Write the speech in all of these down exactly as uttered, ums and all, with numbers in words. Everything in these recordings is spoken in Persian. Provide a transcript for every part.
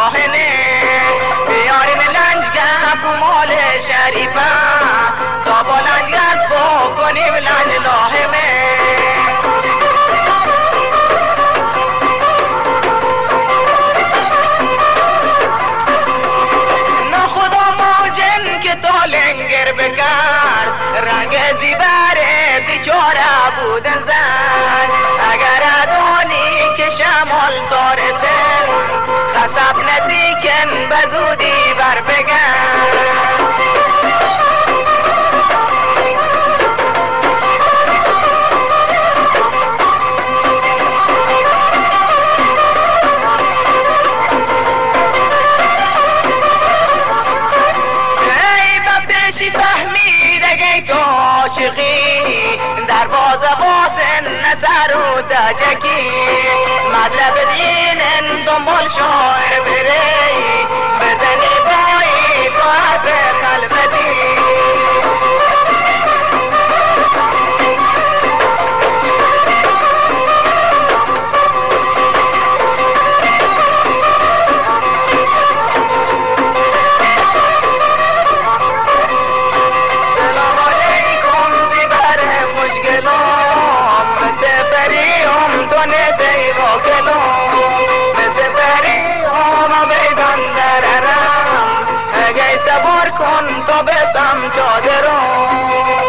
راهنه بیاریم لنجگه بمال شریفه تا با لنجگه فو کنیم لنج لاهمه نخدا موجن که تا لنگر بکرد رنگ زیبره بیچاره بودن زن اگر ادونی که شمال دارتن خطب ندیکن بزودی بر بگن در باز بازن نظر و دجکی مطلب دینن دنبال شاعر بری بزنی بایی تو حرف خلبتی صبر کن تا بسم چادرم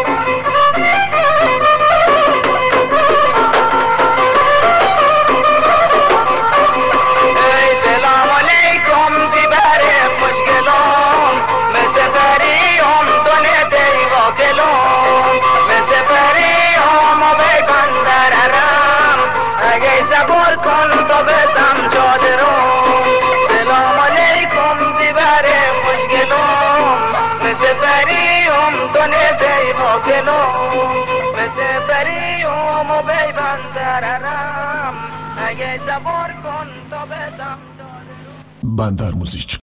ای سلام علیکم دیبر خوشگلم مثل فریم تو ندهی واکلم مثل فریم و بیگان در حرم اگه صبر کن تا بسم چادرم سلام علیکم دیبر خوشگلم مثل فریم تو ندهی واکلم مثل فریم و بیگان در حرم اگه صبر کن تا بسم چادرم. بندر موزیک.